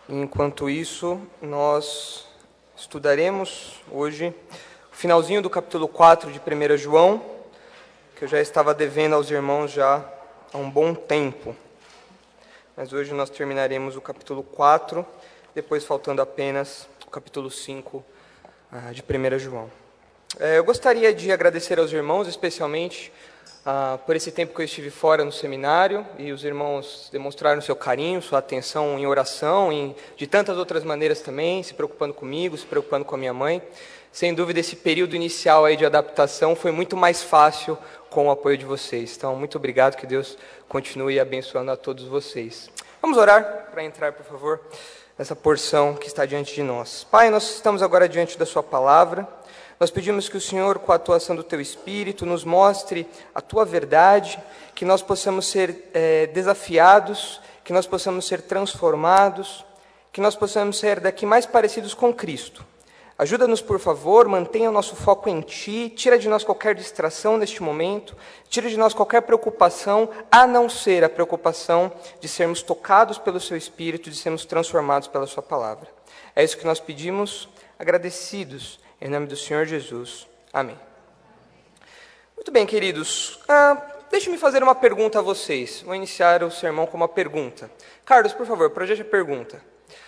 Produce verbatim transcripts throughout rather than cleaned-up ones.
Enquanto isso, nós estudaremos hoje o finalzinho do capítulo quatro de primeira João, que eu já estava devendo aos irmãos já há um bom tempo. Mas hoje nós terminaremos o capítulo quatro, depois faltando apenas o capítulo cinco uh, de primeira João. Uh, eu gostaria de agradecer aos irmãos, especialmente uh, por esse tempo que eu estive fora no seminário, e os irmãos demonstraram seu carinho, sua atenção em oração, em, de tantas outras maneiras também, se preocupando comigo, se preocupando com a minha mãe. Sem dúvida, esse período inicial aí de adaptação foi muito mais fácil com o apoio de vocês. Então, muito obrigado, que Deus continue abençoando a todos vocês. Vamos orar para entrar, por favor, nessa porção que está diante de nós. Pai, nós estamos agora diante da sua palavra. Nós pedimos que o Senhor, com a atuação do Teu Espírito, nos mostre a Tua verdade, que nós possamos ser é, desafiados, que nós possamos ser transformados, que nós possamos ser daqui mais parecidos com Cristo. Ajuda-nos, por favor, mantenha o nosso foco em Ti, tira de nós qualquer distração neste momento, tira de nós qualquer preocupação, a não ser a preocupação de sermos tocados pelo Seu Espírito, de sermos transformados pela Sua palavra. É isso que nós pedimos, agradecidos, em nome do Senhor Jesus. Amém. Muito bem, queridos. Ah, deixe-me fazer uma pergunta a vocês. Vou iniciar o sermão com uma pergunta. Carlos, por favor, projete a pergunta.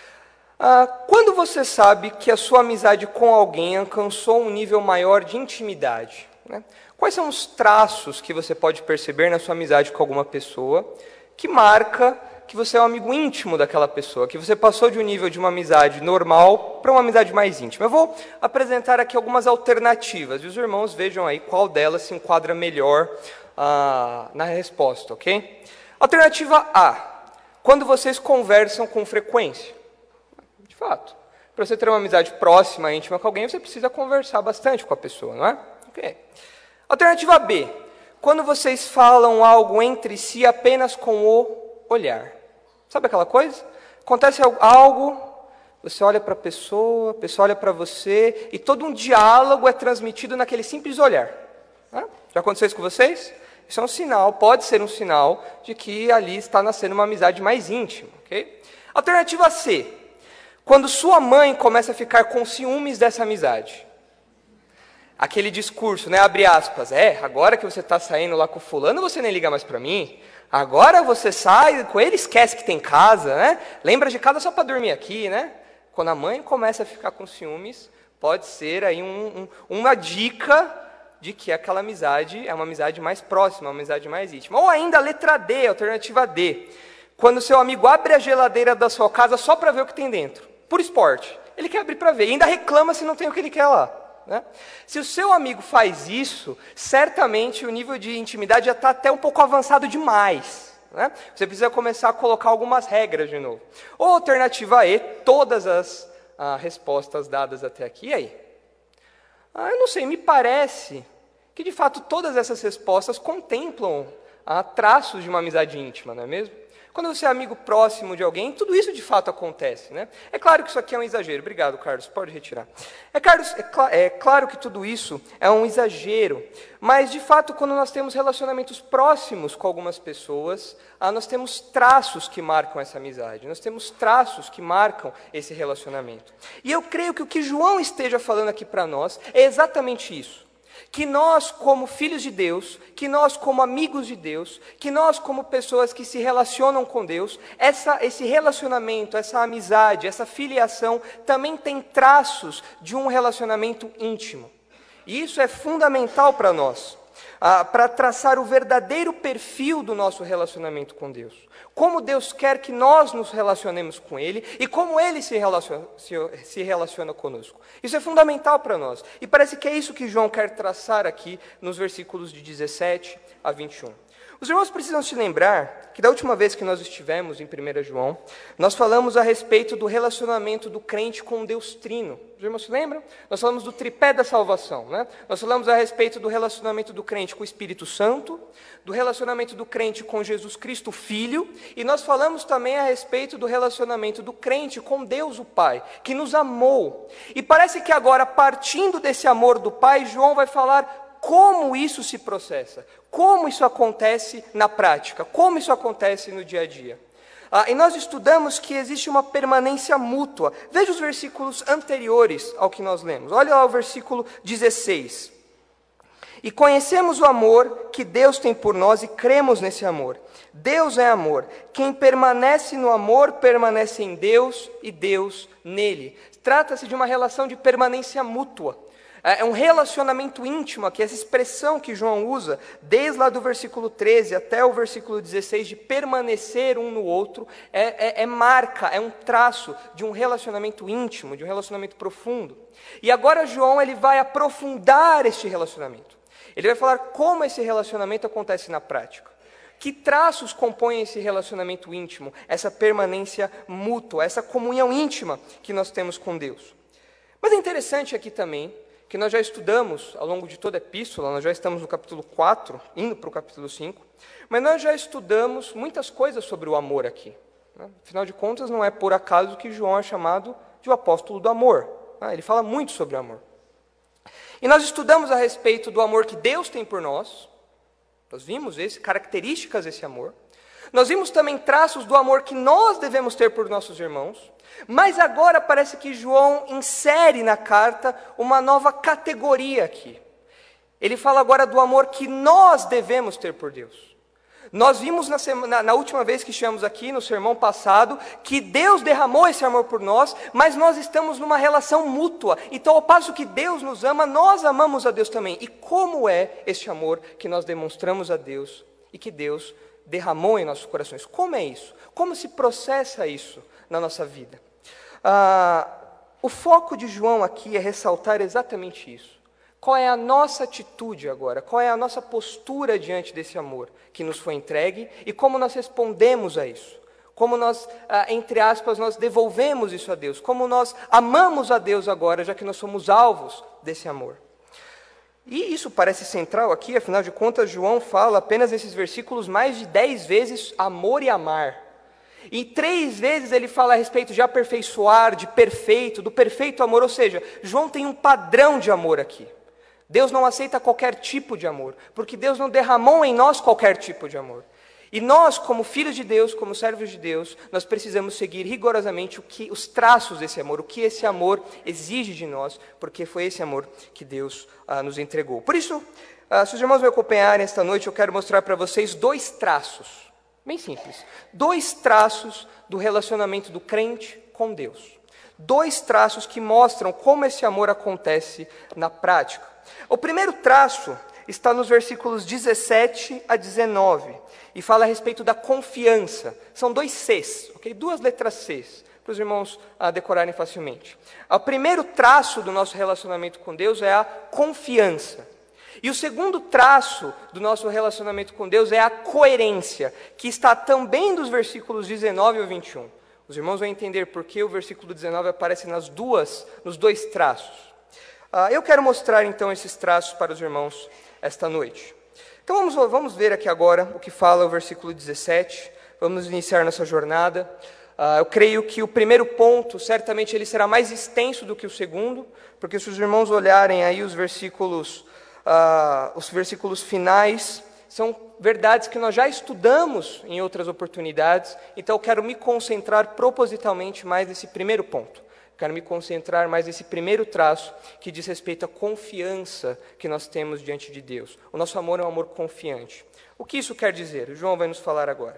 Ah, quando você sabe que a sua amizade com alguém alcançou um nível maior de intimidade? Né? Quais são os traços que você pode perceber na sua amizade com alguma pessoa que marca que você é um amigo íntimo daquela pessoa, que você passou de um nível de uma amizade normal para uma amizade mais íntima? Eu vou apresentar aqui algumas alternativas, e os irmãos vejam aí qual delas se enquadra melhor ah, na resposta, ok? Alternativa A, quando vocês conversam com frequência. De fato, para você ter uma amizade próxima, íntima com alguém, você precisa conversar bastante com a pessoa, não é? Ok. Alternativa B, quando vocês falam algo entre si apenas com o olhar. Sabe aquela coisa? Acontece algo, você olha para a pessoa, a pessoa olha para você, e todo um diálogo é transmitido naquele simples olhar. Né? Já aconteceu isso com vocês? Isso é um sinal, pode ser um sinal de que ali está nascendo uma amizade mais íntima. Okay? Alternativa C, quando sua mãe começa a ficar com ciúmes dessa amizade. Aquele discurso, né, abre aspas, é, agora que você está saindo lá com o fulano, você nem liga mais para mim. Agora você sai com ele, esquece que tem casa, né? Lembra de casa só para dormir aqui, né? Quando a mãe começa a ficar com ciúmes, pode ser aí um, um, uma dica de que aquela amizade é uma amizade mais próxima, uma amizade mais íntima. Ou ainda a letra D, alternativa D. Quando seu amigo abre a geladeira da sua casa só para ver o que tem dentro, por esporte. Ele quer abrir para ver, e ainda reclama se não tem o que ele quer lá. Né? Se o seu amigo faz isso, certamente o nível de intimidade já está até um pouco avançado demais. Né? Você precisa começar a colocar algumas regras de novo. Ou alternativa E, todas as ah, respostas dadas até aqui. E aí? Ah, eu não sei, me parece que de fato todas essas respostas contemplam ah, traços de uma amizade íntima, não é mesmo? Quando você é amigo próximo de alguém, tudo isso de fato acontece. Né? É claro que isso aqui é um exagero. Obrigado, Carlos. Pode retirar. É, Carlos, é, cl- é claro que tudo isso é um exagero. Mas, de fato, quando nós temos relacionamentos próximos com algumas pessoas, ah, nós temos traços que marcam essa amizade. Nós temos traços que marcam esse relacionamento. E eu creio que o que João esteja falando aqui para nós é exatamente isso. Que nós, como filhos de Deus, que nós, como amigos de Deus, que nós, como pessoas que se relacionam com Deus, essa, esse relacionamento, essa amizade, essa filiação, também tem traços de um relacionamento íntimo. E isso é fundamental para nós, ah, para traçar o verdadeiro perfil do nosso relacionamento com Deus. Como Deus quer que nós nos relacionemos com Ele e como Ele se relaciona, se, se relaciona conosco. Isso é fundamental para nós. E parece que é isso que João quer traçar aqui nos versículos de dezessete a vinte e um. Os irmãos precisam se lembrar que da última vez que nós estivemos em primeira João, nós falamos a respeito do relacionamento do crente com Deus Trino. Os irmãos se lembram? Nós falamos do tripé da salvação, né? Nós falamos a respeito do relacionamento do crente com o Espírito Santo, do relacionamento do crente com Jesus Cristo, Filho, e nós falamos também a respeito do relacionamento do crente com Deus o Pai, que nos amou. E parece que agora, partindo desse amor do Pai, João vai falar como isso se processa, como isso acontece na prática, como isso acontece no dia a dia. Ah, e nós estudamos que existe uma permanência mútua. Veja os versículos anteriores ao que nós lemos. Olha lá o versículo dezesseis. E conhecemos o amor que Deus tem por nós e cremos nesse amor. Deus é amor. Quem permanece no amor, permanece em Deus e Deus nele. Trata-se de uma relação de permanência mútua. É um relacionamento íntimo aqui, essa expressão que João usa, desde lá do versículo treze até o versículo dezesseis, de permanecer um no outro, é, é, é marca, é um traço de um relacionamento íntimo, de um relacionamento profundo. E agora João ele vai aprofundar este relacionamento. Ele vai falar como esse relacionamento acontece na prática. Que traços compõem esse relacionamento íntimo, essa permanência mútua, essa comunhão íntima que nós temos com Deus. Mas é interessante aqui também, que nós já estudamos ao longo de toda a epístola, nós já estamos no capítulo quatro, indo para o capítulo cinco, mas nós já estudamos muitas coisas sobre o amor aqui. Né? Afinal de contas, não é por acaso que João é chamado de o apóstolo do amor. Né? Ele fala muito sobre o amor. E nós estudamos a respeito do amor que Deus tem por nós, nós vimos esse, características desse amor. Nós vimos também traços do amor que nós devemos ter por nossos irmãos, mas agora parece que João insere na carta uma nova categoria aqui. Ele fala agora do amor que nós devemos ter por Deus. Nós vimos na, semana, na última vez que estivemos aqui, no sermão passado, que Deus derramou esse amor por nós, mas nós estamos numa relação mútua. Então, ao passo que Deus nos ama, nós amamos a Deus também. E como é este amor que nós demonstramos a Deus e que Deus derramou em nossos corações? Como é isso? Como se processa isso na nossa vida? Ah, o foco de João aqui é ressaltar exatamente isso. Qual é a nossa atitude agora? Qual é a nossa postura diante desse amor que nos foi entregue e como nós respondemos a isso? Como nós, ah, entre aspas, nós devolvemos isso a Deus? Como nós amamos a Deus agora, já que nós somos alvos desse amor? E isso parece central aqui, afinal de contas, João fala apenas nesses versículos mais de dez vezes amor e amar. E três vezes ele fala a respeito de aperfeiçoar, de perfeito, do perfeito amor, ou seja, João tem um padrão de amor aqui. Deus não aceita qualquer tipo de amor, porque Deus não derramou em nós qualquer tipo de amor. E nós, como filhos de Deus, como servos de Deus, nós precisamos seguir rigorosamente o que, os traços desse amor, o que esse amor exige de nós, porque foi esse amor que Deus ah, nos entregou. Por isso, ah, se os irmãos me acompanharem esta noite, eu quero mostrar para vocês dois traços, bem simples, dois traços do relacionamento do crente com Deus. Dois traços que mostram como esse amor acontece na prática. O primeiro traço está nos versículos dezessete a dezenove, e fala a respeito da confiança. São dois Cs, ok? Duas letras Cs, para os irmãos ah, decorarem facilmente. O primeiro traço do nosso relacionamento com Deus é a confiança. E o segundo traço do nosso relacionamento com Deus é a coerência, que está também dos versículos dezenove ao vinte e um. Os irmãos vão entender por que o versículo dezenove aparece nas duas, nos dois traços. Uh, eu quero mostrar então esses traços para os irmãos esta noite. Então vamos, vamos ver aqui agora o que fala o versículo dezessete, vamos iniciar nossa jornada. Uh, eu creio que o primeiro ponto, certamente ele será mais extenso do que o segundo, porque se os irmãos olharem aí os versículos, uh, os versículos finais, são verdades que nós já estudamos em outras oportunidades, então eu quero me concentrar propositalmente mais nesse primeiro ponto. Quero me concentrar mais nesse primeiro traço que diz respeito à confiança que nós temos diante de Deus. O nosso amor é um amor confiante. O que isso quer dizer? O João vai nos falar agora.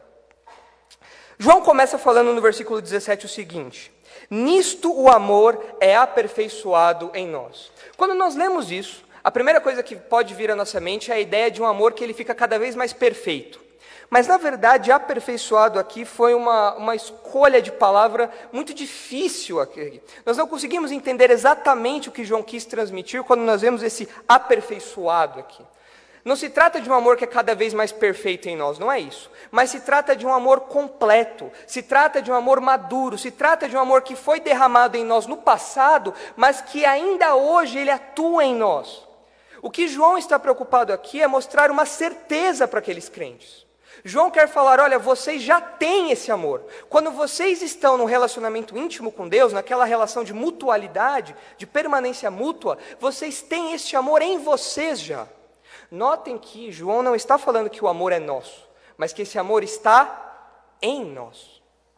João começa falando no versículo dezessete o seguinte: nisto o amor é aperfeiçoado em nós. Quando nós lemos isso, a primeira coisa que pode vir à nossa mente é a ideia de um amor que ele fica cada vez mais perfeito. Mas, na verdade, aperfeiçoado aqui foi uma, uma escolha de palavra muito difícil aqui. Nós não conseguimos entender exatamente o que João quis transmitir quando nós vemos esse aperfeiçoado aqui. Não se trata de um amor que é cada vez mais perfeito em nós, não é isso. Mas se trata de um amor completo, se trata de um amor maduro, se trata de um amor que foi derramado em nós no passado, mas que ainda hoje ele atua em nós. O que João está preocupado aqui é mostrar uma certeza para aqueles crentes. João quer falar, olha, vocês já têm esse amor. Quando vocês estão num relacionamento íntimo com Deus, naquela relação de mutualidade, de permanência mútua, vocês têm esse amor em vocês já. Notem que João não está falando que o amor é nosso, mas que esse amor está em nós.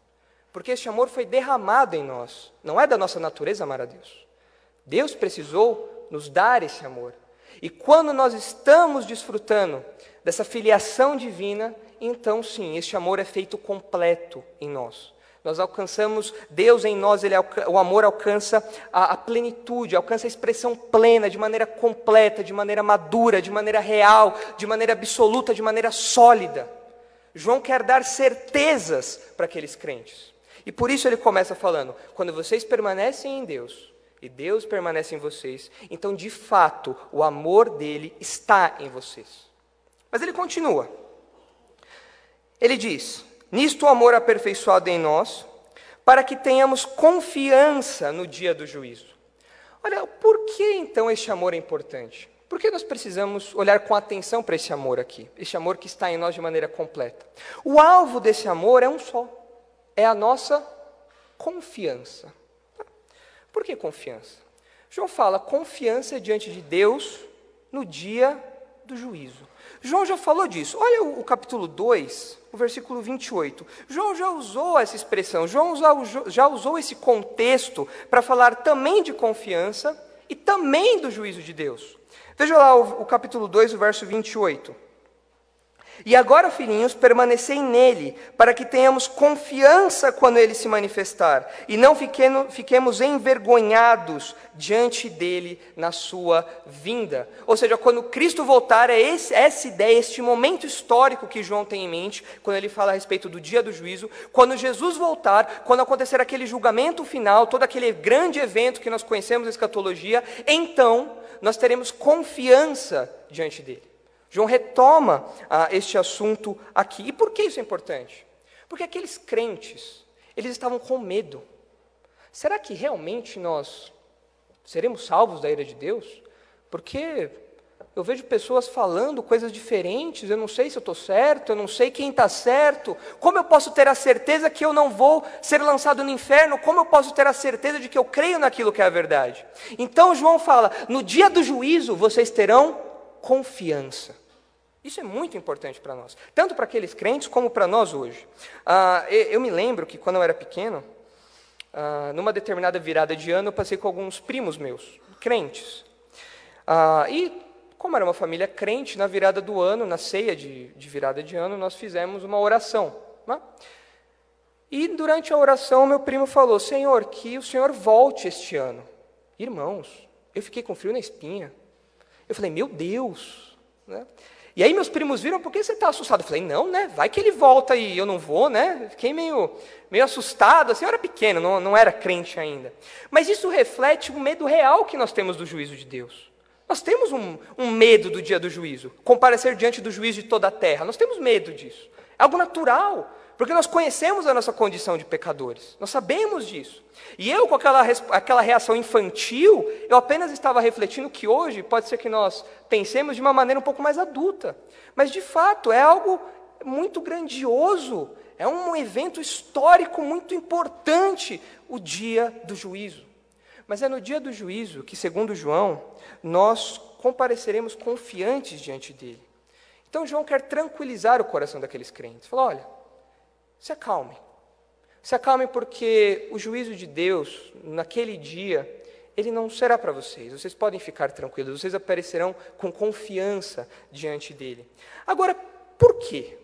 Porque este amor foi derramado em nós. Não é da nossa natureza amar a Deus. Deus precisou nos dar esse amor. E quando nós estamos desfrutando dessa filiação divina, então sim, este amor é feito completo em nós. Nós alcançamos, Deus em nós, ele, o amor alcança a, a plenitude, alcança a expressão plena, de maneira completa, de maneira madura, de maneira real, de maneira absoluta, de maneira sólida. João quer dar certezas para aqueles crentes. E por isso ele começa falando, quando vocês permanecem em Deus, e Deus permanece em vocês, então de fato o amor dele está em vocês. Mas ele continua. Ele diz, nisto o amor aperfeiçoado em nós, para que tenhamos confiança no dia do juízo. Olha, por que então este amor é importante? Por que nós precisamos olhar com atenção para esse amor aqui? Esse amor que está em nós de maneira completa. O alvo desse amor é um só. É a nossa confiança. Por que confiança? João fala confiança diante de Deus no dia do juízo. João já falou disso. Olha o, o capítulo dois, o versículo vinte e oito. João já usou essa expressão, João já, já usou esse contexto para falar também de confiança e também do juízo de Deus. Veja lá o, o capítulo dois, o verso vinte e oito. E agora, filhinhos, permanecei nele, para que tenhamos confiança quando ele se manifestar, e não fiquemos, fiquemos envergonhados diante dele na sua vinda. Ou seja, quando Cristo voltar, é esse, essa ideia, este momento histórico que João tem em mente, quando ele fala a respeito do dia do juízo, quando Jesus voltar, quando acontecer aquele julgamento final, todo aquele grande evento que nós conhecemos na escatologia, então nós teremos confiança diante dele. João retoma ah, este assunto aqui. E por que isso é importante? Porque aqueles crentes, eles estavam com medo. Será que realmente nós seremos salvos da ira de Deus? Porque eu vejo pessoas falando coisas diferentes, eu não sei se eu estou certo, eu não sei quem está certo. Como eu posso ter a certeza que eu não vou ser lançado no inferno? Como eu posso ter a certeza de que eu creio naquilo que é a verdade? Então João fala, no dia do juízo vocês terão confiança. Isso é muito importante para nós, tanto para aqueles crentes como para nós hoje. Ah, eu me lembro que quando eu era pequeno, ah, numa determinada virada de ano, eu passei com alguns primos meus, crentes. Ah, e como era uma família crente, na virada do ano, na ceia de, de virada de ano, nós fizemos uma oração. Né? E durante a oração, meu primo falou, Senhor, que o Senhor volte este ano. Irmãos, eu fiquei com frio na espinha. Eu falei, meu Deus, né? E aí meus primos viram, por que você está assustado? Eu falei, não, né? Vai que ele volta e eu não vou, né? Fiquei meio, meio assustado, assim, eu era pequeno, não, não era crente ainda. Mas isso reflete o medo real que nós temos do juízo de Deus. Nós temos um, um medo do dia do juízo, comparecer diante do juízo de toda a terra. Nós temos medo disso. É algo natural, porque nós conhecemos a nossa condição de pecadores. Nós sabemos disso. E eu, com aquela, aquela reação infantil, eu apenas estava refletindo que hoje pode ser que nós pensemos de uma maneira um pouco mais adulta. Mas, de fato, é algo muito grandioso. É um evento histórico muito importante, o dia do juízo. Mas é no dia do juízo que, segundo João, nós compareceremos confiantes diante dele. Então, João quer tranquilizar o coração daqueles crentes. Fala, olha, se acalmem. Se acalmem porque o juízo de Deus, naquele dia, ele não será para vocês. Vocês podem ficar tranquilos, vocês aparecerão com confiança diante dele. Agora, por quê?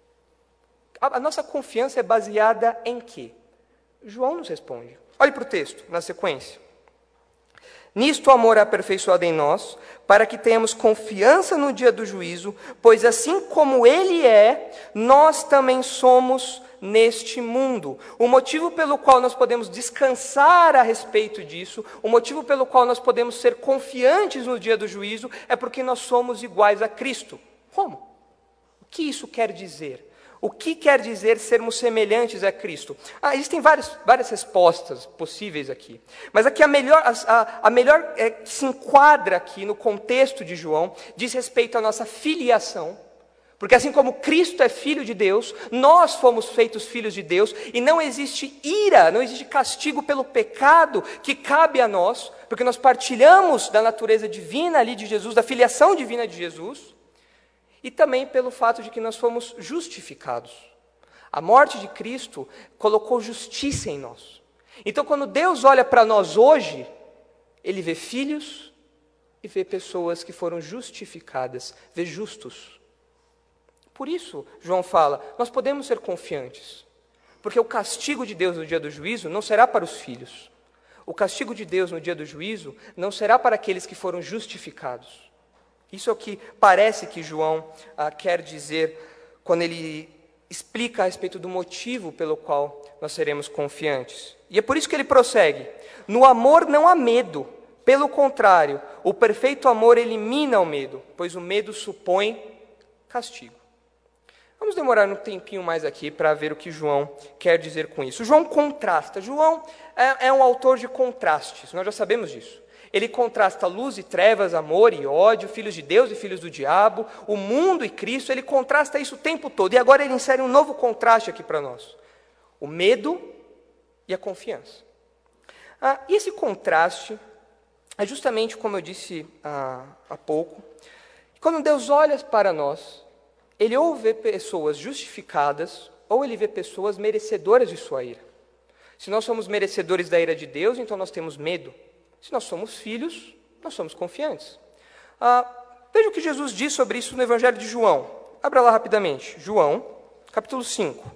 A, a nossa confiança é baseada em quê? João nos responde. Olhe para o texto, na sequência. Nisto o amor é aperfeiçoado em nós, para que tenhamos confiança no dia do juízo, pois assim como ele é, nós também somos neste mundo. O motivo pelo qual nós podemos descansar a respeito disso, o motivo pelo qual nós podemos ser confiantes no dia do juízo, é porque nós somos iguais a Cristo. Como? O que isso quer dizer? O que quer dizer sermos semelhantes a Cristo? Ah, existem várias, várias respostas possíveis aqui. Mas aqui a melhor, a, a melhor é, que se enquadra aqui no contexto de João, diz respeito à nossa filiação. Porque assim como Cristo é filho de Deus, nós fomos feitos filhos de Deus, e não existe ira, não existe castigo pelo pecado que cabe a nós, porque nós partilhamos da natureza divina ali de Jesus, da filiação divina de Jesus, e também pelo fato de que nós fomos justificados. A morte de Cristo colocou justiça em nós. Então, quando Deus olha para nós hoje, Ele vê filhos e vê pessoas que foram justificadas, vê justos. Por isso, João fala, nós podemos ser confiantes, porque o castigo de Deus no dia do juízo não será para os filhos. O castigo de Deus no dia do juízo não será para aqueles que foram justificados. Isso é o que parece que João ah, quer dizer quando ele explica a respeito do motivo pelo qual nós seremos confiantes. E é por isso que ele prossegue. No amor não há medo. Pelo contrário, o perfeito amor elimina o medo, pois o medo supõe castigo. Vamos demorar um tempinho mais aqui para ver o que João quer dizer com isso. João contrasta. João é, é um autor de contrastes, nós já sabemos disso. Ele contrasta luz e trevas, amor e ódio, filhos de Deus e filhos do diabo, o mundo e Cristo, ele contrasta isso o tempo todo. E agora ele insere um novo contraste aqui para nós. O medo e a confiança. Ah, e esse contraste é justamente como eu disse ah, há pouco. Quando Deus olha para nós, Ele ou vê pessoas justificadas, ou Ele vê pessoas merecedoras de sua ira. Se nós somos merecedores da ira de Deus, então nós temos medo. Se nós somos filhos, nós somos confiantes. Ah, veja o que Jesus diz sobre isso no Evangelho de João. Abra lá rapidamente. João, capítulo cinco.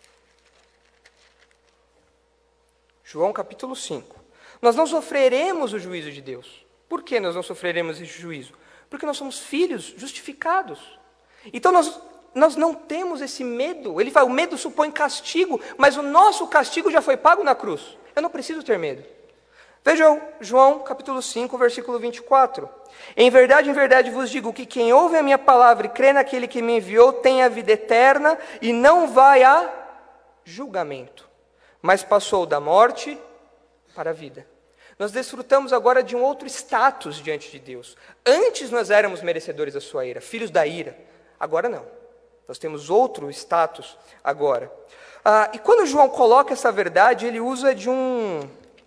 João, capítulo cinco. Nós não sofreremos o juízo de Deus. Por que nós não sofreremos esse juízo? Porque nós somos filhos justificados. Então nós, nós não temos esse medo. Ele fala, o medo supõe castigo, mas o nosso castigo já foi pago na cruz. Eu não preciso ter medo. Vejam João capítulo cinco, versículo vinte e quatro. Em verdade, em verdade vos digo que quem ouve a minha palavra e crê naquele que me enviou tem a vida eterna e não vai a julgamento, mas passou da morte para a vida. Nós desfrutamos agora de um outro status diante de Deus. Antes nós éramos merecedores da sua ira, filhos da ira. Agora não. Nós temos outro status agora. Ah, e quando João coloca essa verdade, ele usa de um...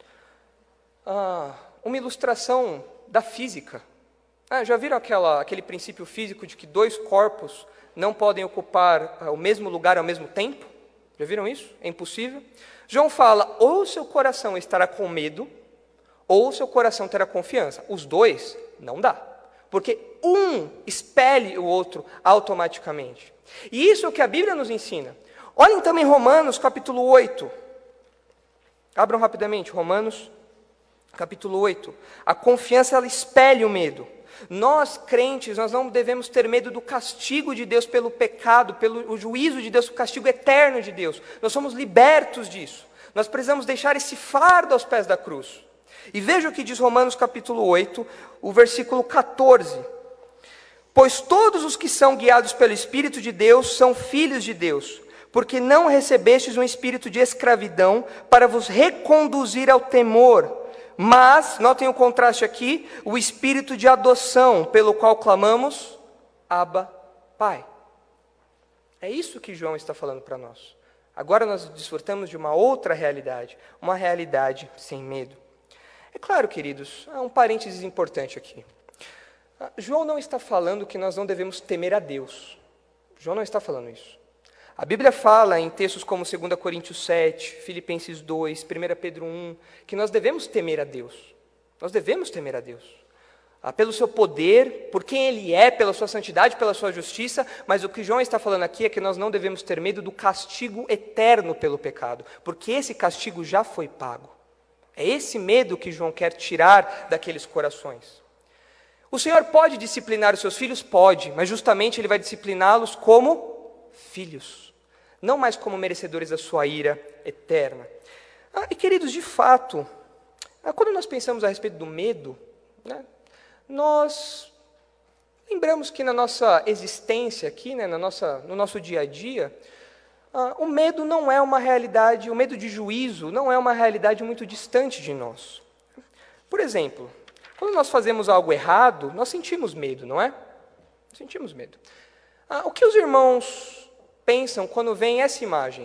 Ah, uma ilustração da física. Ah, já viram aquela, aquele princípio físico de que dois corpos não podem ocupar ah, o mesmo lugar ao mesmo tempo? Já viram isso? É impossível. João fala, ou seu coração estará com medo, ou seu coração terá confiança. Os dois, não dá. Porque um expele o outro automaticamente. E isso é o que a Bíblia nos ensina. Olhem também Romanos, capítulo oito. Abram rapidamente, Romanos capítulo oito. A confiança, ela expele o medo. Nós, crentes, nós não devemos ter medo do castigo de Deus pelo pecado, pelo o juízo de Deus, o castigo eterno de Deus. Nós somos libertos disso. Nós precisamos deixar esse fardo aos pés da cruz. E veja o que diz Romanos capítulo oito, o versículo catorze. Pois todos os que são guiados pelo Espírito de Deus são filhos de Deus, porque não recebestes um espírito de escravidão para vos reconduzir ao temor, mas, notem o contraste aqui, o espírito de adoção, pelo qual clamamos, Abba, Pai. É isso que João está falando para nós. Agora nós desfrutamos de uma outra realidade, uma realidade sem medo. É claro, queridos, há um parênteses importante aqui. João não está falando que nós não devemos temer a Deus. João não está falando isso. A Bíblia fala em textos como dois Coríntios sete, Filipenses dois, primeira Pedro um, que nós devemos temer a Deus. Nós devemos temer a Deus. Ah, pelo seu poder, por quem Ele é, pela sua santidade, pela sua justiça, mas o que João está falando aqui é que nós não devemos ter medo do castigo eterno pelo pecado, porque esse castigo já foi pago. É esse medo que João quer tirar daqueles corações. O Senhor pode disciplinar os seus filhos? Pode, mas justamente Ele vai discipliná-los como filhos, não mais como merecedores da sua ira eterna. Ah, e queridos, de fato, ah, quando nós pensamos a respeito do medo, né, nós lembramos que na nossa existência aqui, né, na nossa, no nosso dia a dia, ah, o medo não é uma realidade, o medo de juízo não é uma realidade muito distante de nós. Por exemplo, quando nós fazemos algo errado, nós sentimos medo, não é? Sentimos medo. Ah, o que os irmãos pensam quando veem essa imagem?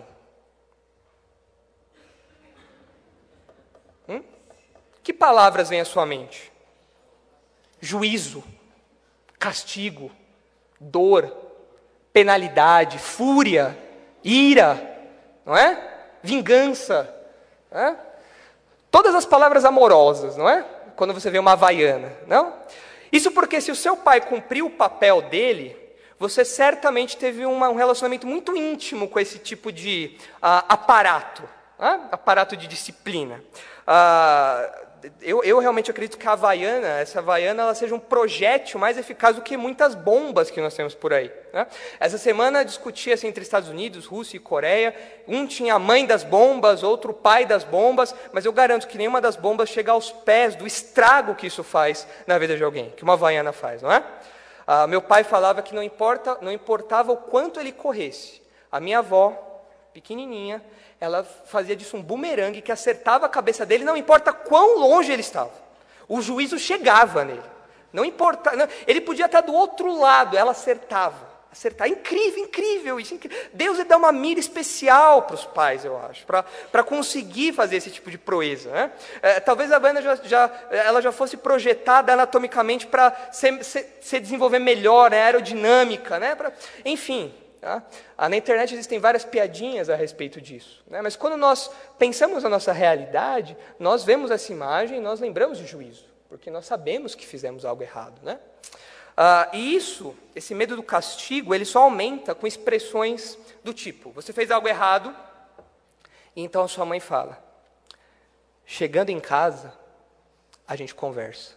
Hum? Que palavras vêm à sua mente? Juízo, castigo, dor, penalidade, fúria, ira, não é? Vingança, não é? Todas as palavras amorosas, não é? Quando você vê uma havaiana, não? Isso porque se o seu pai cumpriu o papel dele, você certamente teve uma, um relacionamento muito íntimo com esse tipo de uh, aparato, uh, aparato de disciplina. Uh, eu, eu realmente acredito que a havaiana, essa havaiana, ela seja um projétil mais eficaz do que muitas bombas que nós temos por aí. Né? Essa semana discutia-se entre Estados Unidos, Rússia e Coreia. Um tinha a mãe das bombas, outro o pai das bombas, mas eu garanto que nenhuma das bombas chega aos pés do estrago que isso faz na vida de alguém, que uma havaiana faz, não é? Ah, meu pai falava que não, importa, não importava o quanto ele corresse. A minha avó, pequenininha, ela fazia disso um bumerangue que acertava a cabeça dele, não importa quão longe ele estava. O juízo chegava nele. Não importa, não, ele podia estar do outro lado, ela acertava. Acertar. Incrível, incrível isso. Incrível. Deus dá uma mira especial para os pais, eu acho, para conseguir fazer esse tipo de proeza. Né? É, talvez a Havaiana já, já, ela já fosse projetada anatomicamente para se, se, se desenvolver melhor, né? Aerodinâmica, né? Pra, enfim. Tá? Ah, na internet existem várias piadinhas a respeito disso. Né? Mas quando nós pensamos na nossa realidade, nós vemos essa imagem e nós lembramos de juízo, porque nós sabemos que fizemos algo errado, né? Ah, e isso, esse medo do castigo, ele só aumenta com expressões do tipo, você fez algo errado, e então a sua mãe fala, chegando em casa, a gente conversa.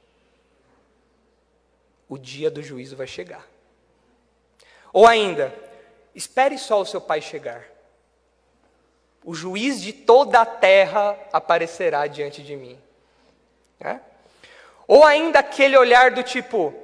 O dia do juízo vai chegar. Ou ainda, espere só o seu pai chegar. O juiz de toda a terra aparecerá diante de mim. É? Ou ainda aquele olhar do tipo,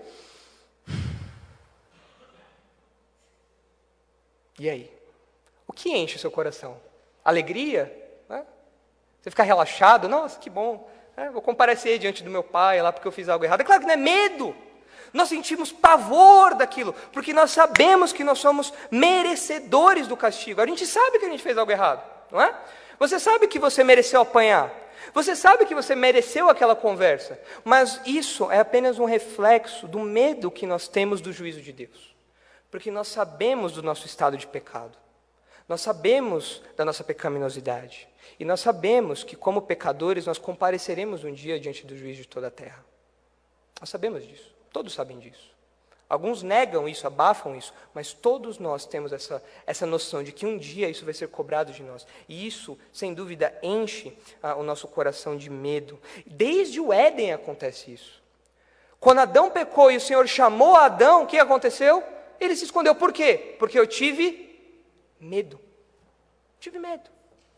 e aí? O que enche o seu coração? Alegria? Né? Você fica relaxado? Nossa, que bom. É, vou comparecer diante do meu pai lá porque eu fiz algo errado. É claro que não é medo. Nós sentimos pavor daquilo, porque nós sabemos que nós somos merecedores do castigo. A gente sabe que a gente fez algo errado, não é? Você sabe que você mereceu apanhar. Você sabe que você mereceu aquela conversa. Mas isso é apenas um reflexo do medo que nós temos do juízo de Deus. Porque nós sabemos do nosso estado de pecado. Nós sabemos da nossa pecaminosidade. E nós sabemos que, como pecadores, nós compareceremos um dia diante do juiz de toda a terra. Nós sabemos disso. Todos sabem disso. Alguns negam isso, abafam isso, mas todos nós temos essa, essa noção de que um dia isso vai ser cobrado de nós. E isso, sem dúvida, enche ah, o nosso coração de medo. Desde o Éden acontece isso. Quando Adão pecou e o Senhor chamou Adão, o que aconteceu? Ele se escondeu. Por quê? Porque eu tive medo. Tive medo.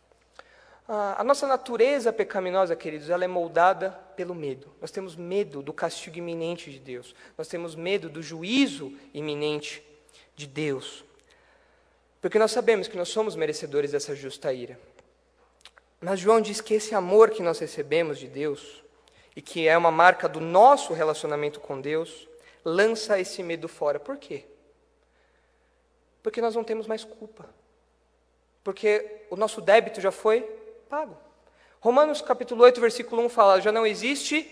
Ah, a nossa natureza pecaminosa, queridos, ela é moldada pelo medo. Nós temos medo do castigo iminente de Deus. Nós temos medo do juízo iminente de Deus. Porque nós sabemos que nós somos merecedores dessa justa ira. Mas João diz que esse amor que nós recebemos de Deus, e que é uma marca do nosso relacionamento com Deus, lança esse medo fora. Por quê? Porque nós não temos mais culpa. Porque o nosso débito já foi pago. Romanos capítulo oito, versículo um fala, já não existe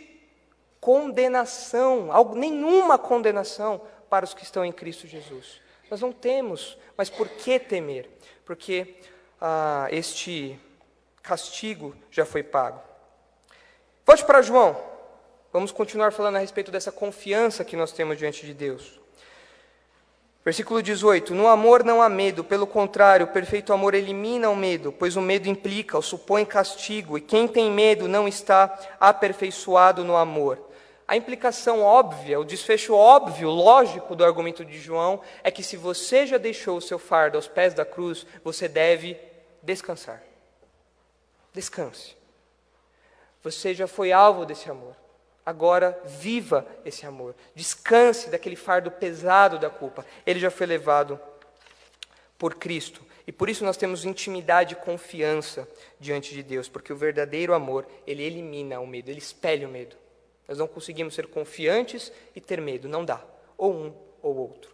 condenação, nenhuma condenação para os que estão em Cristo Jesus. Nós não temos, mas por que temer? Porque ah, este castigo já foi pago. Volte para João. Vamos continuar falando a respeito dessa confiança que nós temos diante de Deus. Versículo dezoito, no amor não há medo, pelo contrário, o perfeito amor elimina o medo, pois o medo implica, ou supõe castigo, e quem tem medo não está aperfeiçoado no amor. A implicação óbvia, o desfecho óbvio, lógico do argumento de João, é que se você já deixou o seu fardo aos pés da cruz, você deve descansar. Descanse. Você já foi alvo desse amor. Agora, viva esse amor. Descanse daquele fardo pesado da culpa. Ele já foi levado por Cristo. E por isso nós temos intimidade e confiança diante de Deus. Porque o verdadeiro amor, ele elimina o medo, ele espelha o medo. Nós não conseguimos ser confiantes e ter medo. Não dá. Ou um ou outro.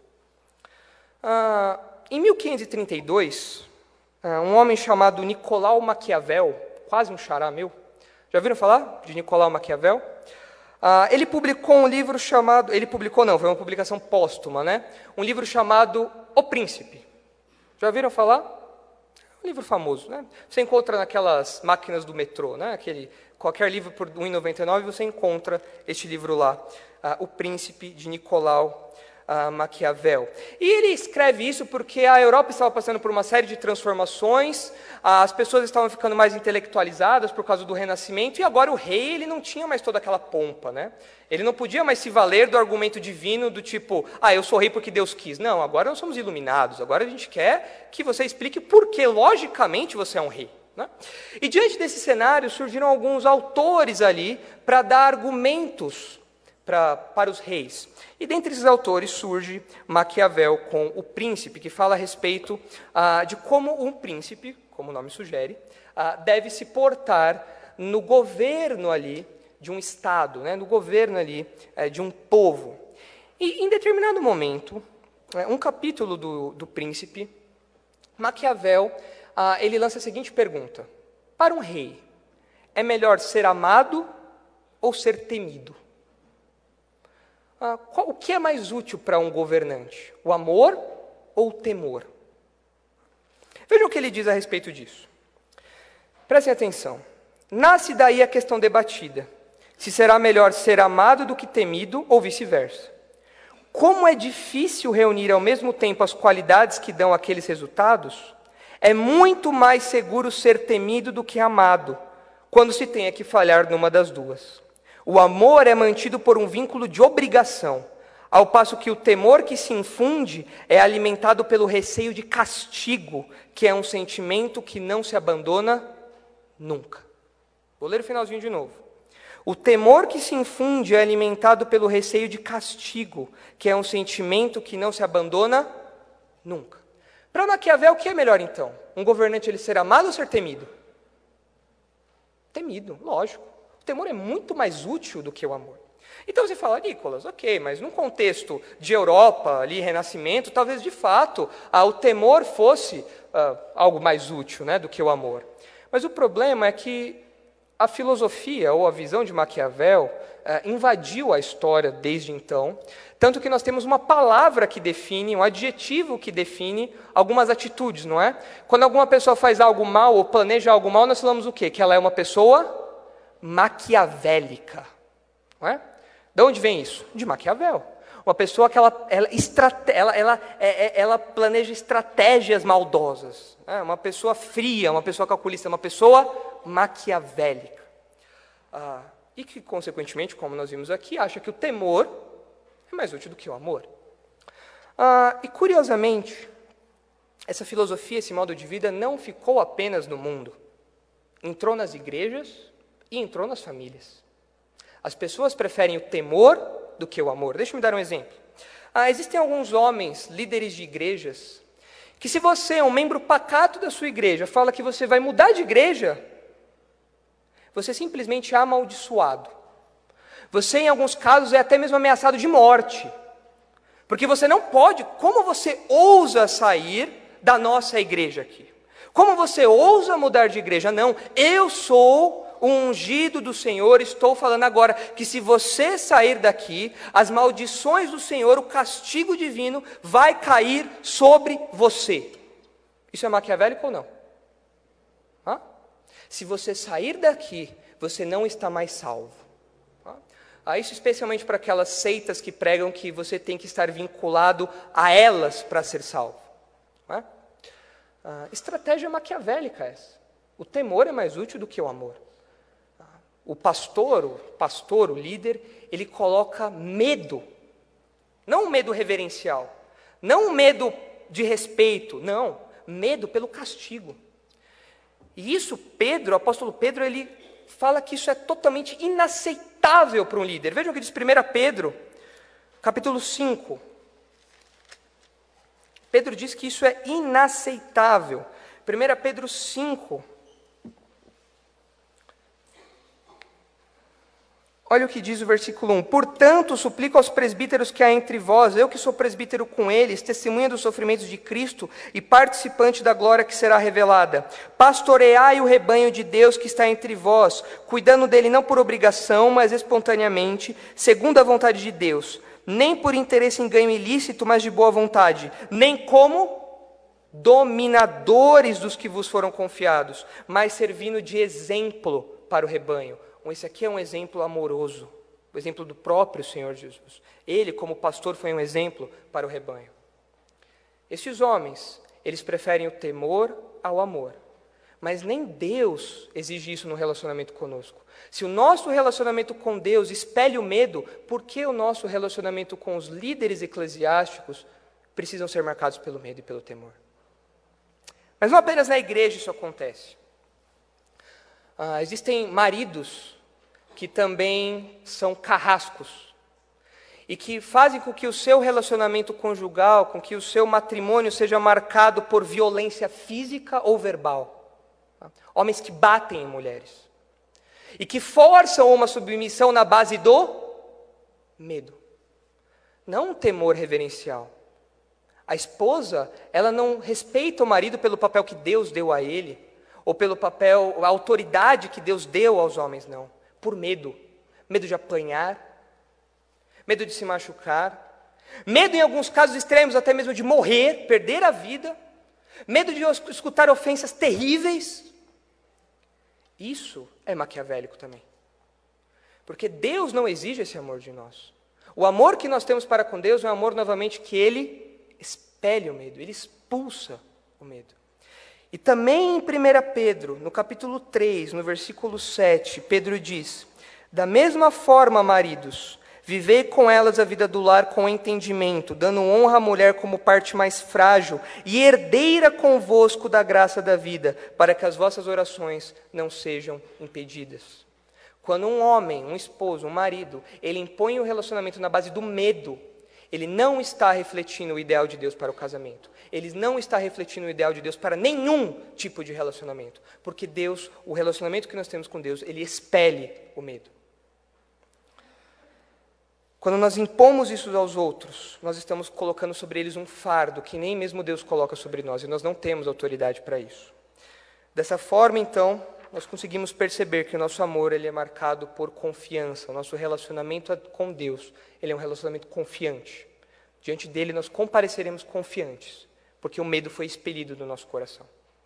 Ah, em mil quinhentos e trinta e dois, ah, um homem chamado Nicolau Maquiavel, quase um xará meu. Já ouviram falar de Nicolau Maquiavel? Ah, ele publicou um livro chamado... Ele publicou, não, foi uma publicação póstuma, né? Um livro chamado O Príncipe. Já ouviram falar? livro famoso, né? Você encontra naquelas máquinas do metrô, né? Aquele, qualquer livro por um real e noventa e nove centavos você encontra este livro lá, ah, O Príncipe de Nicolau Uh, Maquiavel. E ele escreve isso porque a Europa estava passando por uma série de transformações, as pessoas estavam ficando mais intelectualizadas por causa do Renascimento, e agora o rei ele não tinha mais toda aquela pompa, né? Ele não podia mais se valer do argumento divino do tipo, ah, eu sou rei porque Deus quis. Não, agora nós somos iluminados, agora a gente quer que você explique por que logicamente você é um rei. Né? E diante desse cenário surgiram alguns autores ali para dar argumentos pra, para os reis. E dentre esses autores surge Maquiavel com O Príncipe, que fala a respeito ah, de como um príncipe, como o nome sugere, ah, deve se portar no governo ali de um estado, né, no governo ali eh, de um povo. E em determinado momento, eh, um capítulo do, do Príncipe, Maquiavel, ah, ele lança a seguinte pergunta: para um rei, é melhor ser amado ou ser temido? Ah, qual, o que é mais útil para um governante? O amor ou o temor? Vejam o que ele diz a respeito disso. Prestem atenção. Nasce daí a questão debatida: se será melhor ser amado do que temido ou vice-versa. Como é difícil reunir ao mesmo tempo as qualidades que dão aqueles resultados, é muito mais seguro ser temido do que amado, quando se tenha que falhar numa das duas. O amor é mantido por um vínculo de obrigação, ao passo que o temor que se infunde é alimentado pelo receio de castigo, que é um sentimento que não se abandona nunca. Vou ler o finalzinho de novo. O temor que se infunde é alimentado pelo receio de castigo, que é um sentimento que não se abandona nunca. Para Maquiavel, o que é melhor então? Um governante ele ser amado ou ser temido? Temido, lógico. O temor é muito mais útil do que o amor. Então você fala, Nicolas, ok, mas num contexto de Europa, ali, Renascimento, talvez de fato ah, o temor fosse ah, algo mais útil, né, do que o amor. Mas o problema é que a filosofia ou a visão de Maquiavel ah, invadiu a história desde então, tanto que nós temos uma palavra que define, um adjetivo que define algumas atitudes, não é? Quando alguma pessoa faz algo mal ou planeja algo mal, nós falamos o quê? Que ela é uma pessoa maquiavélica, não é? De onde vem isso? De Maquiavel. Uma pessoa que ela, ela, estrate, ela, ela, é, ela planeja estratégias maldosas, né? Uma pessoa fria, uma pessoa calculista, uma pessoa maquiavélica. Ah, e que, consequentemente, como nós vimos aqui, acha que o temor é mais útil do que o amor. Ah, e, curiosamente, essa filosofia, esse modo de vida, não ficou apenas no mundo. Entrou nas igrejas e entrou nas famílias. As pessoas preferem o temor do que o amor. Deixa eu me dar um exemplo. Ah, existem alguns homens, líderes de igrejas, que se você é um membro pacato da sua igreja, fala que você vai mudar de igreja, você simplesmente é amaldiçoado. Você, em alguns casos, é até mesmo ameaçado de morte. Porque você não pode, como você ousa sair da nossa igreja aqui? Como você ousa mudar de igreja? Não, eu sou o ungido do Senhor, estou falando agora que se você sair daqui, as maldições do Senhor, o castigo divino vai cair sobre você. Isso é maquiavélico ou não? Hã? Se você sair daqui, você não está mais salvo. Hã? Isso especialmente para aquelas seitas que pregam que você tem que estar vinculado a elas para ser salvo. Hã? Ah, estratégia maquiavélica essa. O temor é mais útil do que o amor. O pastor, o pastor, o líder, ele coloca medo, não um medo reverencial, não um medo de respeito, não, medo pelo castigo. E isso, Pedro, o apóstolo Pedro, ele fala que isso é totalmente inaceitável para um líder. Vejam o que diz primeiro Pedro, capítulo cinco. Pedro diz que isso é inaceitável. primeiro Pedro cinco. Olha o que diz o versículo um. Portanto, suplico aos presbíteros que há entre vós, eu que sou presbítero com eles, testemunha dos sofrimentos de Cristo e participante da glória que será revelada. Pastoreai o rebanho de Deus que está entre vós, cuidando dele não por obrigação, mas espontaneamente, segundo a vontade de Deus. Nem por interesse em ganho ilícito, mas de boa vontade. Nem como dominadores dos que vos foram confiados, mas servindo de exemplo para o rebanho. Esse aqui é um exemplo amoroso, o exemplo do próprio Senhor Jesus. Ele, como pastor, foi um exemplo para o rebanho. Esses homens, eles preferem o temor ao amor. Mas nem Deus exige isso no relacionamento conosco. Se o nosso relacionamento com Deus espelha o medo, por que o nosso relacionamento com os líderes eclesiásticos precisam ser marcados pelo medo e pelo temor? Mas não apenas na igreja isso acontece. Ah, existem maridos que também são carrascos e que fazem com que o seu relacionamento conjugal, com que o seu matrimônio seja marcado por violência física ou verbal. Homens que batem em mulheres e que forçam uma submissão na base do medo, não um temor reverencial. A esposa, ela não respeita o marido pelo papel que Deus deu a ele, ou pelo papel, a autoridade que Deus deu aos homens, não. Por medo. Medo de apanhar, medo de se machucar, medo em alguns casos extremos até mesmo de morrer, perder a vida, medo de escutar ofensas terríveis. Isso é maquiavélico também. Porque Deus não exige esse amor de nós. O amor que nós temos para com Deus é um amor, novamente, que Ele expele o medo, Ele expulsa o medo. E também em primeira Pedro, no capítulo três, no versículo sete, Pedro diz: da mesma forma, maridos, vivei com elas a vida do lar com entendimento, dando honra à mulher como parte mais frágil e herdeira convosco da graça da vida, para que as vossas orações não sejam impedidas. Quando um homem, um esposo, um marido, ele impõe o relacionamento na base do medo, ele não está refletindo o ideal de Deus para o casamento. Ele não está refletindo o ideal de Deus para nenhum tipo de relacionamento. Porque Deus, o relacionamento que nós temos com Deus, ele expele o medo. Quando nós impomos isso aos outros, nós estamos colocando sobre eles um fardo que nem mesmo Deus coloca sobre nós, e nós não temos autoridade para isso. Dessa forma, então, nós conseguimos perceber que o nosso amor ele é marcado por confiança. O nosso relacionamento com Deus ele é um relacionamento confiante. Diante dele nós compareceremos confiantes, porque o medo foi expelido do nosso coração.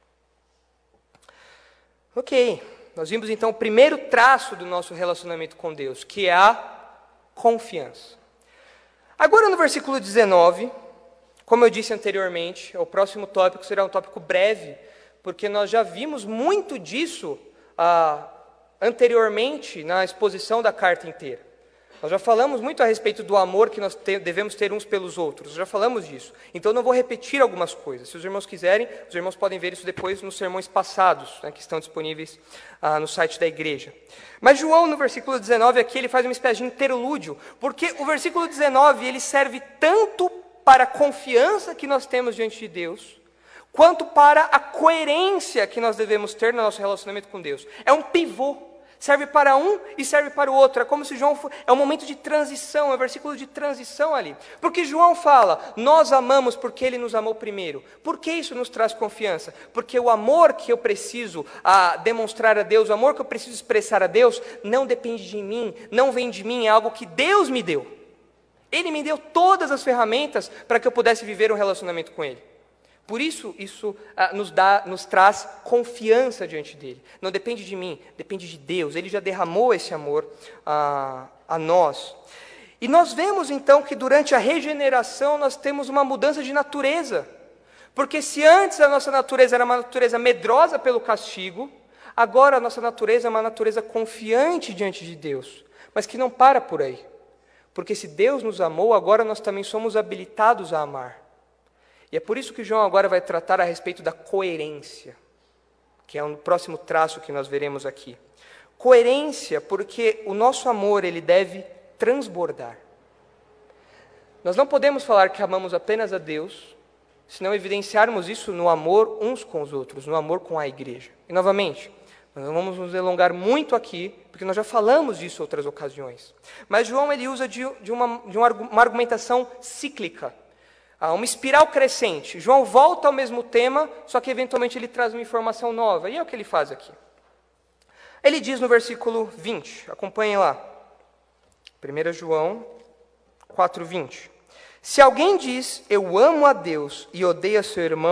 Ok, nós vimos então o primeiro traço do nosso relacionamento com Deus, que é a confiança. Agora no versículo dezenove, como eu disse anteriormente, o próximo tópico será um tópico breve, porque nós já vimos muito disso ah, anteriormente na exposição da carta inteira. Nós já falamos muito a respeito do amor que nós te, devemos ter uns pelos outros, já falamos disso. Então não vou repetir algumas coisas. Se os irmãos quiserem, os irmãos podem ver isso depois nos sermões passados, né, que estão disponíveis ah, no site da igreja. Mas João, no versículo dezenove, aqui ele faz uma espécie de interlúdio, porque o versículo dezenove ele serve tanto para a confiança que nós temos diante de Deus, quanto para a coerência que nós devemos ter no nosso relacionamento com Deus. É um pivô. Serve para um e serve para o outro. É como se João... É um momento de transição, é um versículo de transição ali. Porque João fala, nós amamos porque Ele nos amou primeiro. Por que isso nos traz confiança? Porque o amor que eu preciso a, demonstrar a Deus, o amor que eu preciso expressar a Deus, não depende de mim, não vem de mim, é algo que Deus me deu. Ele me deu todas as ferramentas para que eu pudesse viver um relacionamento com Ele. Por isso, isso ah, nos, dá, nos traz confiança diante dele. Não depende de mim, depende de Deus. Ele já derramou esse amor ah, a nós. E nós vemos então que durante a regeneração nós temos uma mudança de natureza. Porque se antes a nossa natureza era uma natureza medrosa pelo castigo, agora a nossa natureza é uma natureza confiante diante de Deus. Mas que não para por aí. Porque se Deus nos amou, agora nós também somos habilitados a amar. E é por isso que João agora vai tratar a respeito da coerência, que é o próximo traço que nós veremos aqui. Coerência, porque o nosso amor ele deve transbordar. Nós não podemos falar que amamos apenas a Deus, se não evidenciarmos isso no amor uns com os outros, no amor com a igreja. E novamente, nós não vamos nos delongar muito aqui, porque nós já falamos disso em outras ocasiões. Mas João ele usa de, de, uma, de uma, uma argumentação cíclica, uma espiral crescente. João volta ao mesmo tema, só que eventualmente ele traz uma informação nova. E é o que ele faz aqui. Ele diz no versículo vinte, acompanhem lá. primeiro João quatro, vinte. Se alguém diz, eu amo a Deus e odeia seu irmão,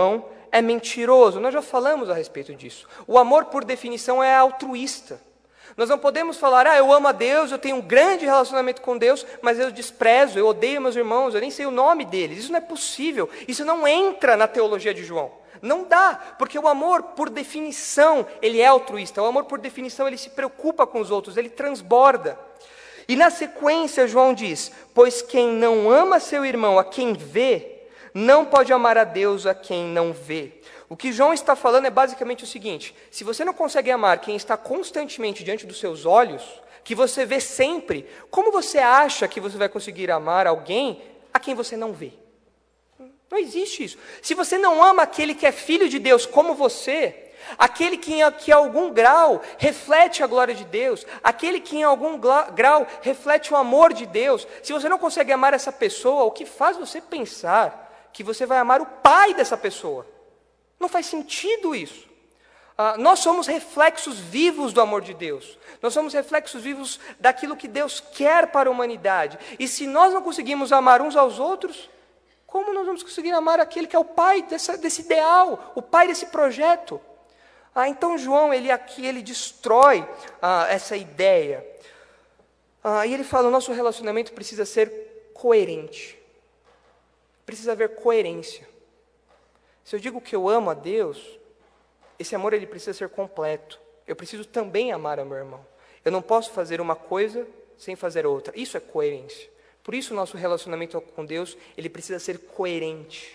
é mentiroso. Nós já falamos a respeito disso. O amor, por definição, é altruísta. Nós não podemos falar, ah, eu amo a Deus, eu tenho um grande relacionamento com Deus, mas eu desprezo, eu odeio meus irmãos, eu nem sei o nome deles. Isso não é possível. Isso não entra na teologia de João. Não dá, porque o amor, por definição, ele é altruísta. O amor, por definição, ele se preocupa com os outros, ele transborda. E na sequência, João diz, pois quem não ama seu irmão a quem vê, não pode amar a Deus a quem não vê. O que João está falando é basicamente o seguinte, se você não consegue amar quem está constantemente diante dos seus olhos, que você vê sempre, como você acha que você vai conseguir amar alguém a quem você não vê? Não existe isso. Se você não ama aquele que é filho de Deus como você, aquele que em, que em algum grau reflete a glória de Deus, aquele que em algum grau reflete o amor de Deus, se você não consegue amar essa pessoa, o que faz você pensar que você vai amar o pai dessa pessoa? Não faz sentido isso. Ah, nós somos reflexos vivos do amor de Deus. Nós somos reflexos vivos daquilo que Deus quer para a humanidade. E se nós não conseguimos amar uns aos outros, como nós vamos conseguir amar aquele que é o pai dessa, desse ideal, o pai desse projeto? Ah, então João, ele aqui, ele destrói ah, essa ideia. Ah, e ele fala, o nosso relacionamento precisa ser coerente. Precisa haver coerência. Se eu digo que eu amo a Deus, esse amor ele precisa ser completo. Eu preciso também amar o meu irmão. Eu não posso fazer uma coisa sem fazer outra. Isso é coerência. Por isso o nosso relacionamento com Deus, ele precisa ser coerente.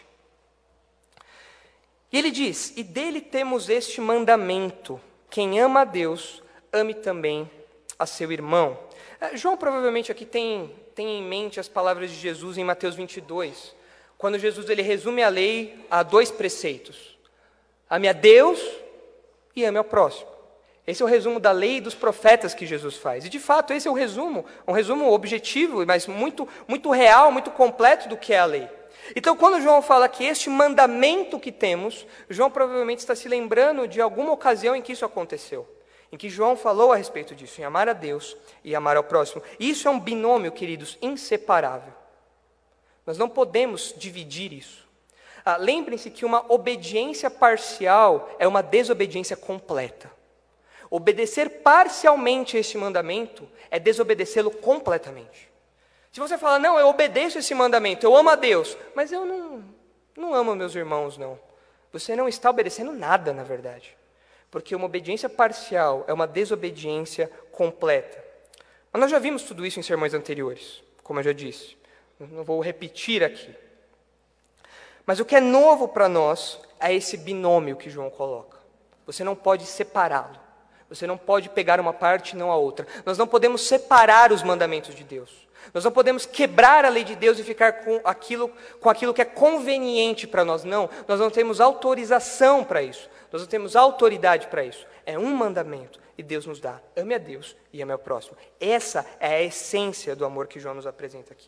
E ele diz, e dele temos este mandamento, quem ama a Deus, ame também a seu irmão. João provavelmente aqui tem, tem em mente as palavras de Jesus em Mateus vinte e dois, quando Jesus ele resume a lei a dois preceitos. Ame a Deus e ame ao próximo. Esse é o resumo da lei e dos profetas que Jesus faz. E de fato esse é o resumo, um resumo objetivo, mas muito, muito real, muito completo do que é a lei. Então quando João fala que este mandamento que temos, João provavelmente está se lembrando de alguma ocasião em que isso aconteceu. Em que João falou a respeito disso, em amar a Deus e amar ao próximo. E isso é um binômio, queridos, inseparável. Nós não podemos dividir isso. Ah, lembrem-se que uma obediência parcial é uma desobediência completa. Obedecer parcialmente a este mandamento é desobedecê-lo completamente. Se você fala, não, eu obedeço esse mandamento, eu amo a Deus, mas eu não, não amo meus irmãos, não. Você não está obedecendo nada, na verdade. Porque uma obediência parcial é uma desobediência completa. Mas nós já vimos tudo isso em sermões anteriores, como eu já disse. Não vou repetir aqui. Mas o que é novo para nós é esse binômio que João coloca. Você não pode separá-lo. Você não pode pegar uma parte e não a outra. Nós não podemos separar os mandamentos de Deus. Nós não podemos quebrar a lei de Deus e ficar com aquilo, com aquilo que é conveniente para nós. Não, nós não temos autorização para isso. Nós não temos autoridade para isso. É um mandamento e Deus nos dá. Ame a Deus e ame ao próximo. Essa é a essência do amor que João nos apresenta aqui.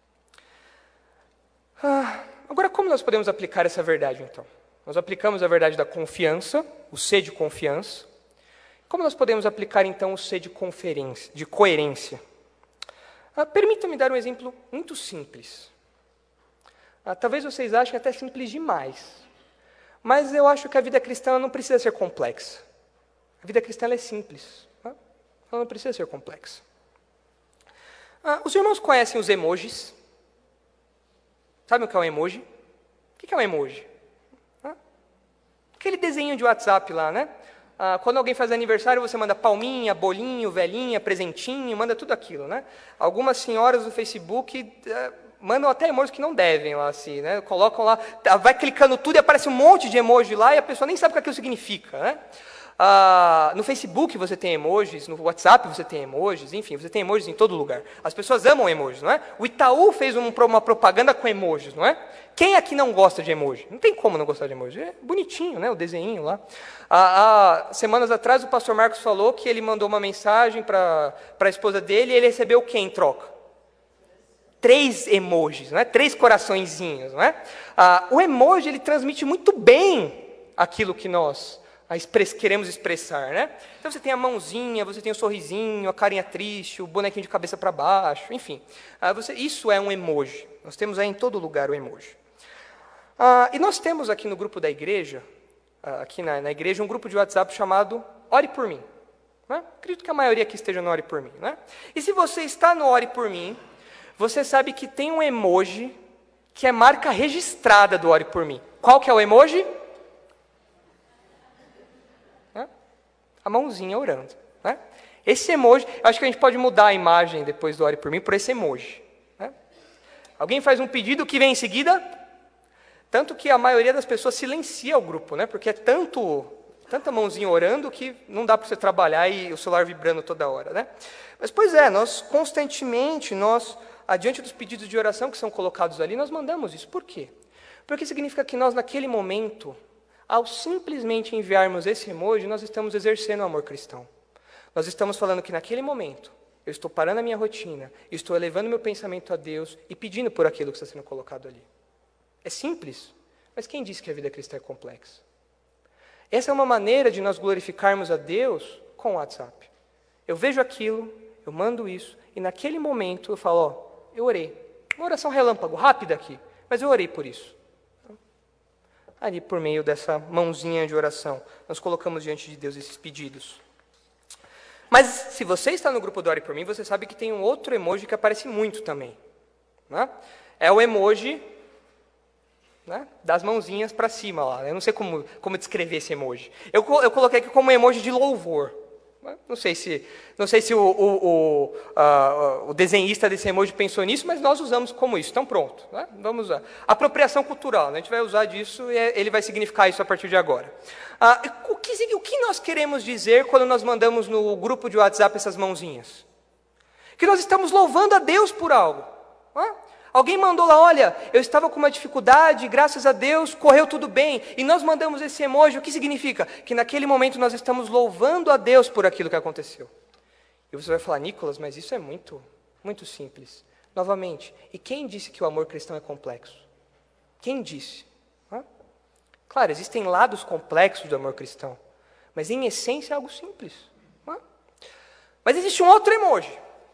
Ah, agora, como nós podemos aplicar essa verdade, então? Nós aplicamos a verdade da confiança, o C de confiança. Como nós podemos aplicar, então, o C de, conferência, de coerência? Ah, permita-me dar um exemplo muito simples. Ah, talvez vocês achem até simples demais. Mas eu acho que a vida cristã não precisa ser complexa. A vida cristã ela é simples. Tá? Ela não precisa ser complexa. Ah, os irmãos conhecem os emojis? Sabe o que é um emoji? O que é um emoji? Ah, aquele desenho de WhatsApp lá, né? Ah, quando alguém faz aniversário, você manda palminha, bolinho, velhinha, presentinho, manda tudo aquilo, né? Algumas senhoras do Facebook eh, mandam até emojis que não devem lá, assim, né? Colocam lá, vai clicando tudo e aparece um monte de emoji lá e a pessoa nem sabe o que aquilo significa, né? Ah, no Facebook você tem emojis, no WhatsApp você tem emojis, enfim, você tem emojis em todo lugar. As pessoas amam emojis, não é? O Itaú fez um, uma propaganda com emojis, não é? Quem aqui não gosta de emoji? Não tem como não gostar de emoji. É bonitinho, né? O desenho lá. Há, há semanas atrás o pastor Marcos falou que ele mandou uma mensagem para a esposa dele e ele recebeu o que em troca? Três emojis, não é? Três coraçõezinhos, não é? Ah, o emoji ele transmite muito bem aquilo que nós A express, queremos expressar, né? Então você tem a mãozinha, você tem o sorrisinho, a carinha triste, o bonequinho de cabeça para baixo, enfim. Ah, você, isso é um emoji. Nós temos aí em todo lugar o emoji. Ah, e nós temos aqui no grupo da igreja, ah, aqui na, na igreja, um grupo de WhatsApp chamado Ore por Mim. Né? Acredito que a maioria aqui esteja no Ore por Mim. Né? E se você está no Ore por Mim, você sabe que tem um emoji que é marca registrada do Ore por Mim. Qual que é o emoji? Né? A mãozinha orando. Né? Esse emoji, acho que a gente pode mudar a imagem depois do Ore por Mim por esse emoji. Né? Alguém faz um pedido, que vem em seguida? Tanto que a maioria das pessoas silencia o grupo, né? Porque é tanto, tanta mãozinha orando que não dá para você trabalhar e o celular vibrando toda hora. Né? Mas, pois é, nós constantemente, nós, adiante dos pedidos de oração que são colocados ali, nós mandamos isso. Por quê? Porque significa que nós, naquele momento, ao simplesmente enviarmos esse emoji, nós estamos exercendo o amor cristão. Nós estamos falando que naquele momento, eu estou parando a minha rotina, estou elevando meu pensamento a Deus e pedindo por aquilo que está sendo colocado ali. É simples, mas quem disse que a vida cristã é complexa? Essa é uma maneira de nós glorificarmos a Deus com o WhatsApp. Eu vejo aquilo, eu mando isso, e naquele momento eu falo, ó, eu orei. Uma oração relâmpago, rápida aqui, mas eu orei por isso. Ali, por meio dessa mãozinha de oração, nós colocamos diante de Deus esses pedidos. Mas se você está no grupo do Ore por Mim, você sabe que tem um outro emoji que aparece muito também. Né? É o emoji, né, das mãozinhas para cima lá. Eu não sei como, como descrever esse emoji. Eu, eu coloquei aqui como um emoji de louvor. Não sei se, não sei se o, o, o, uh, o desenhista desse emoji pensou nisso, mas nós usamos como isso. Então pronto, né? Vamos usar. Apropriação cultural, né? A gente vai usar disso e ele vai significar isso a partir de agora. Uh, o, que, o que nós queremos dizer quando nós mandamos no grupo de WhatsApp essas mãozinhas? Que nós estamos louvando a Deus por algo. Né? Alguém mandou lá, olha, eu estava com uma dificuldade, graças a Deus, correu tudo bem. E nós mandamos esse emoji, o que significa? Que naquele momento nós estamos louvando a Deus por aquilo que aconteceu. E você vai falar, Nicolas, mas isso é muito, muito simples. Novamente, e quem disse que o amor cristão é complexo? Quem disse? Hã? Claro, existem lados complexos do amor cristão, mas em essência é algo simples. Hã? Mas existe um outro emoji.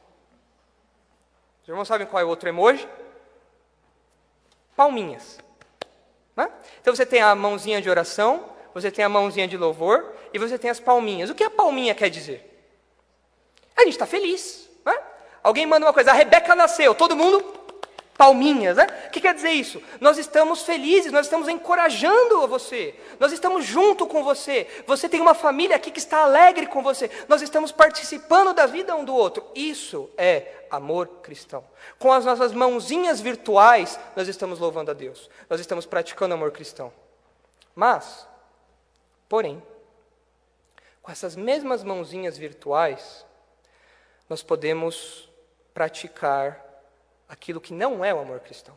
Os irmãos sabem qual é o outro emoji? Palminhas. Né? Então você tem a mãozinha de oração, você tem a mãozinha de louvor e você tem as palminhas. O que a palminha quer dizer? A gente está feliz. Né? Alguém manda uma coisa, a Rebeca nasceu, todo mundo, palminhas. Né? O que quer dizer isso? Nós estamos felizes, nós estamos encorajando você, nós estamos junto com você, você tem uma família aqui que está alegre com você, nós estamos participando da vida um do outro. Isso é amor cristão. Com as nossas mãozinhas virtuais, nós estamos louvando a Deus. Nós estamos praticando amor cristão. Mas, porém, com essas mesmas mãozinhas virtuais, nós podemos praticar aquilo que não é o amor cristão.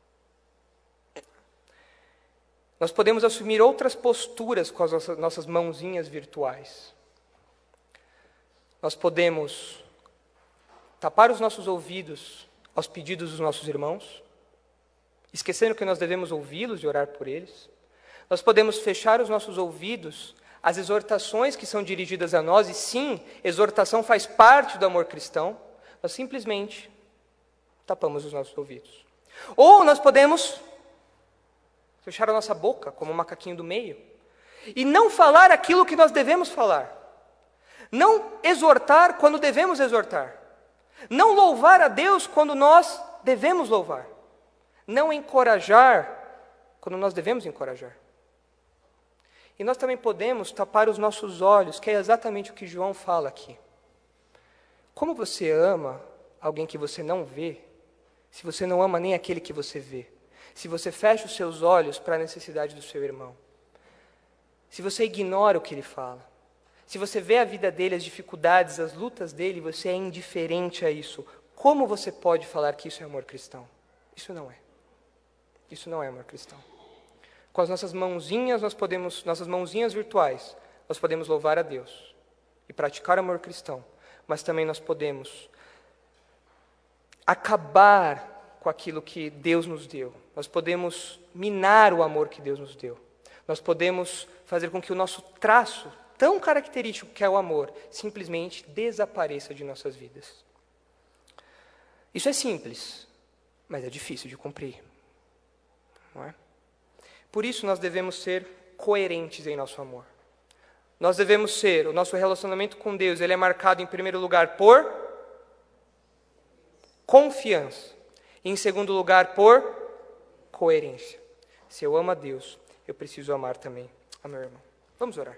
Nós podemos assumir outras posturas com as nossas mãozinhas virtuais. Nós podemos tapar os nossos ouvidos aos pedidos dos nossos irmãos, esquecendo que nós devemos ouvi-los e orar por eles. Nós podemos fechar os nossos ouvidos às exortações que são dirigidas a nós, e sim, exortação faz parte do amor cristão. Nós simplesmente tapamos os nossos ouvidos. Ou nós podemos fechar a nossa boca, como um macaquinho do meio, e não falar aquilo que nós devemos falar. Não exortar quando devemos exortar. Não louvar a Deus quando nós devemos louvar. Não encorajar quando nós devemos encorajar. E nós também podemos tapar os nossos olhos, que é exatamente o que João fala aqui. Como você ama alguém que você não vê, se você não ama nem aquele que você vê? Se você fecha os seus olhos para a necessidade do seu irmão? Se você ignora o que ele fala? Se você vê a vida dele, as dificuldades, as lutas dele, você é indiferente a isso, como você pode falar que isso é amor cristão? Isso não é. Isso não é amor cristão. Com as nossas mãozinhas, nós podemos, nossas mãozinhas virtuais, nós podemos louvar a Deus e praticar amor cristão, mas também nós podemos acabar com aquilo que Deus nos deu. Nós podemos minar o amor que Deus nos deu. Nós podemos fazer com que o nosso traço tão característico que é o amor, simplesmente desapareça de nossas vidas. Isso é simples, mas é difícil de cumprir. Não é? Por isso nós devemos ser coerentes em nosso amor. Nós devemos ser, o nosso relacionamento com Deus, ele é marcado em primeiro lugar por confiança. E em segundo lugar por coerência. Se eu amo a Deus, eu preciso amar também a meu irmão. Vamos orar.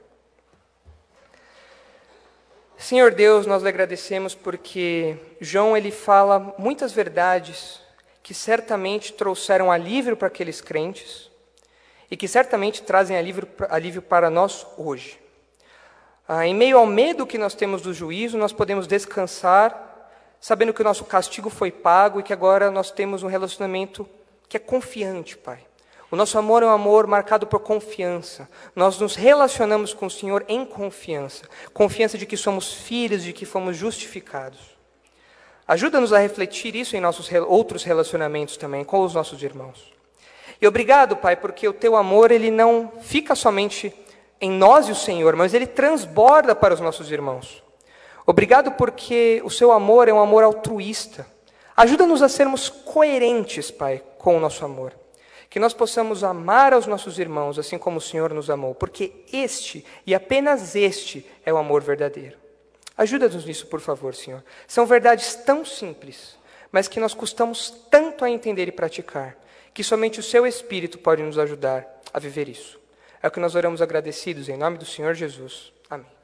Senhor Deus, nós lhe agradecemos porque João ele fala muitas verdades que certamente trouxeram alívio para aqueles crentes e que certamente trazem alívio, alívio para nós hoje. Ah, em meio ao medo que nós temos do juízo, nós podemos descansar, sabendo que o nosso castigo foi pago e que agora nós temos um relacionamento que é confiante, Pai. O nosso amor é um amor marcado por confiança. Nós nos relacionamos com o Senhor em confiança. Confiança de que somos filhos, de que fomos justificados. Ajuda-nos a refletir isso em nossos outros relacionamentos também, com os nossos irmãos. E obrigado, Pai, porque o Teu amor ele não fica somente em nós e o Senhor, mas ele transborda para os nossos irmãos. Obrigado porque o Seu amor é um amor altruísta. Ajuda-nos a sermos coerentes, Pai, com o nosso amor. Que nós possamos amar aos nossos irmãos, assim como o Senhor nos amou, porque este, e apenas este, é o amor verdadeiro. Ajuda-nos nisso, por favor, Senhor. São verdades tão simples, mas que nós custamos tanto a entender e praticar, que somente o Seu Espírito pode nos ajudar a viver isso. É o que nós oramos agradecidos, em nome do Senhor Jesus. Amém.